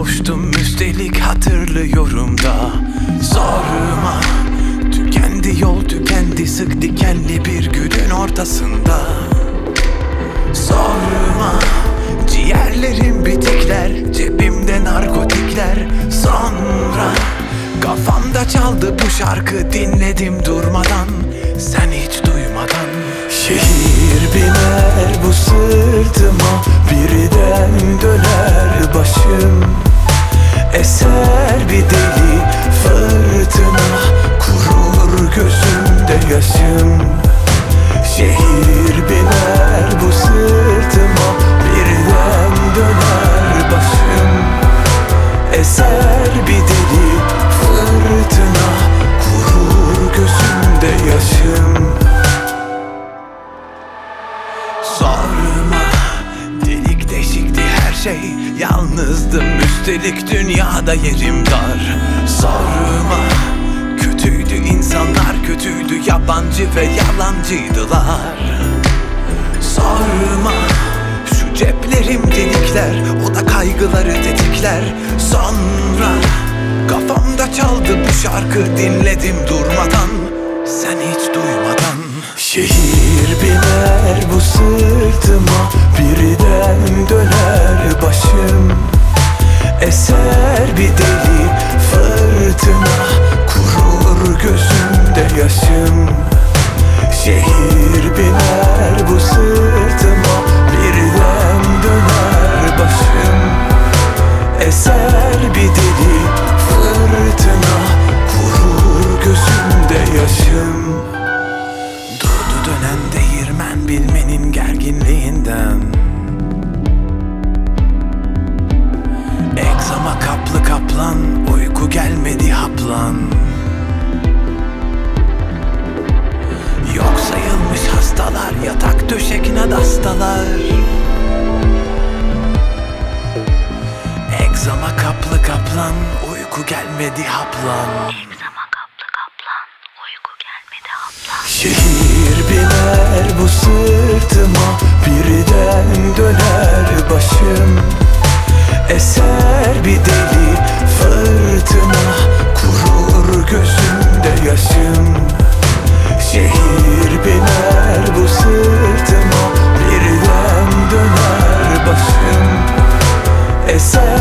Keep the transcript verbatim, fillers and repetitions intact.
kavuştum üstelik hatırlıyorum da. Zoruma tükendi yol tükendi sık dikenli bir günün ortasında. Sorma ciğerlerim bitikler, cebimde narkotikler. Sonra kafamda çaldı bu şarkı, dinledim durmadan, sen hiç duymadan. Şehir biner bu sırtıma, birden döner başım. Eser bir deli fırtına, kurur gözümde yaşım. Şehir biner bu sırtıma, birden döner başım. Eser bir deli fırtına, kurur gözümde yaşım. Sorma delik deşikti her şey, yalnızdım üstelik dünyada yerim dar. Sorma kötüydü insanlar, kötüydü yabancı ve yalancıydılar. Sorma şu ceplerim delikler, o da kaygıları tetikler. Sonra kafamda çaldı bu şarkı, dinledim durmadan, sen hiç duymadan. Şehir biner bu sırtıma, birden döner başım. Eser bir deli fırtına, kurur gözümde yaşım. Şehir biner bu sırtıma, birden döner başım. Eser bir deli fırtına, kurur gözümde yaşım. Durdu dönen değirmen bilmenin gerginliğinden. Egzama kaplı kaplan, uyku gelmedi haplan. Yok sayılmış hastalar, yatak döşekine dastalar. Egzama kaplı kaplan, uyku gelmedi haplan. Egzama kaplı kaplan, uyku gelmedi haplan. Şehir biner bu sırtıma, birden döner başım. Eser bir deli fırtına, kurur gözümde yaşım. Şehir biner bu sırtıma, birden döner başım. Eser